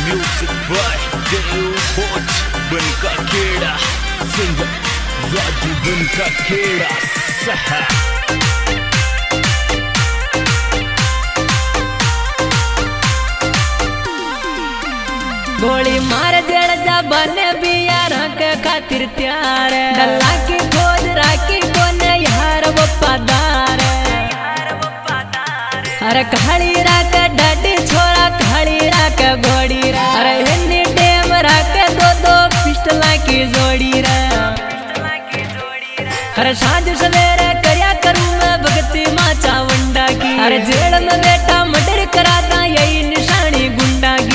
music by देव भोज बनका केड़ा singer Raju बनका केड़ा सहा गोली मार जड़ जा बने बियार के खातिर त्यार डल्ला की खोज राखी कोने यार वफादार अरे खड़ी राख डडी छोरा खड़ी राख घोड़ी रा अरे हिन्नी डेम राख दो पिस्टला की जोड़ी रा अरे सांझ सवेरे करया करूं मैं भक्ति मां चावंडा की अरे जेल में बेटा मर्डर कराता यही निशानी गुंडा की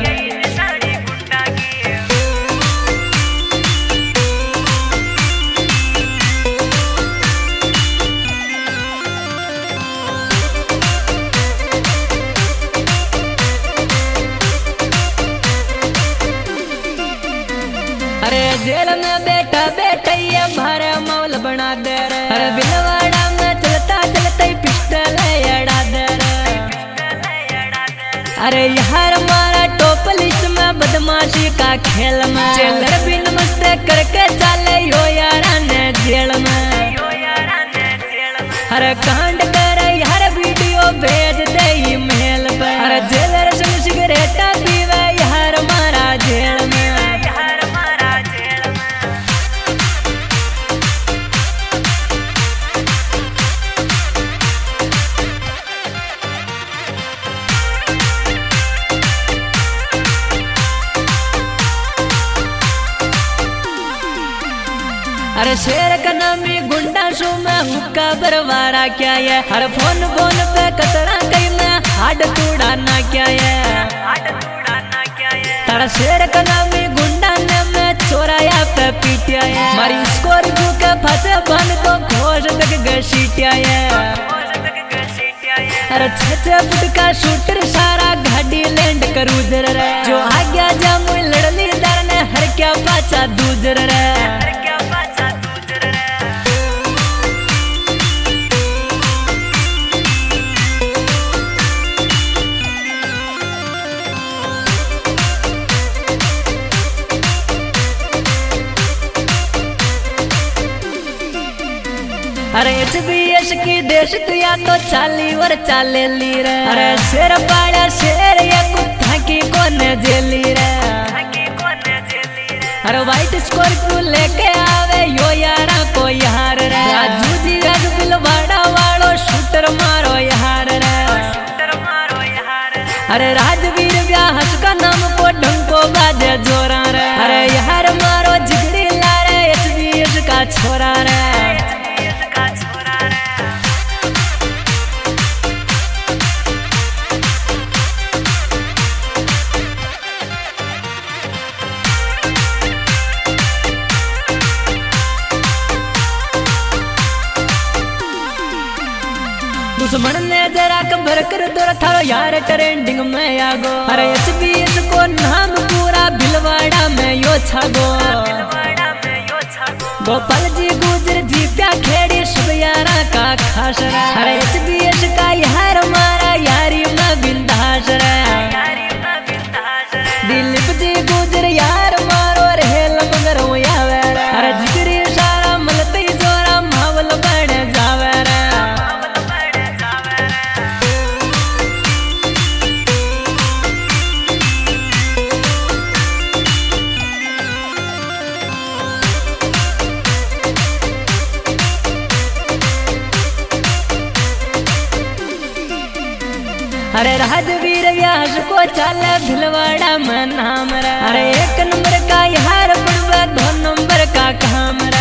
अरे जेल में बैठा बैठा ये भारे मौल बना दे रे अरे बिलवाड़ा में चलता चलता ही पिस्टल अड़ा दे रे अरे यार मारा टॉप लिस्ट में बदमाशी का खेल में जेलर भी नमस्ते करके चले यो यारा ने जेल में अरे कांड करे यार वीडियो भेज दे ईमेल पर अरे जेलर संग सिगरेट पीवे यार मारा जेल में अरे शेर का नामी गुंडा शो में हुक्का बरवारा क्या है हर फोन पे कतरा कई में हाड तोड़ाना क्या है तारा शेर का नामी गुंडा ने मैं चोराया पे पीटिया है मारी स्कोर के फंसे बन तो घोष तक घसीटिया है अरे 6 फुट का शूटर सारा गाड़ी लैंड करूजर रे जो आ गया जामुई लड़ली दर ने हर क्या पाचा दूजर रे अरे HBS की देश तुया तो चाली और चाले ली रे अरे शेर पाड़ा शेर ये कुत्ता की कोने जेली रे अरे व्हाइट स्कॉर्पियो लेके आवे यो यारा को यार रे राजू जी राजू बिलवाड़ा वालो शूटर मारो यार रे अरे राजवीर व्यास का नाम को ढंको बाजे जोरा रे अरे यार मारो जिगड़ी ला रे HBS का छोरा रे दुश्मन ने जरा कबर कर दौर थारो यार ट्रेंडिंग में आगो अरे HBS को नाम पूरा भिलवाड़ा में यो छागो गोपाल जी गुजर जी प्या खेड़ी सब यारा का खास रे अरे HBS का यार मारा यारी में बिंदास रे दिलीप जी गुजर यार मारो रेल मगर आवे रे अरे जिगरी सारा मलती जोरा मावल बड़े जावे रे अरे राजवीर व्यास को चाले भिलवाड़ा में नाम रे अरे 1 नंबर का यार पड़वा 2 नंबर का काम रे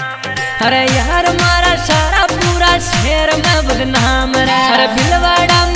अरे यार मारा सारा पूरा शहर में बदनाम रे अरे भिलवाड़ा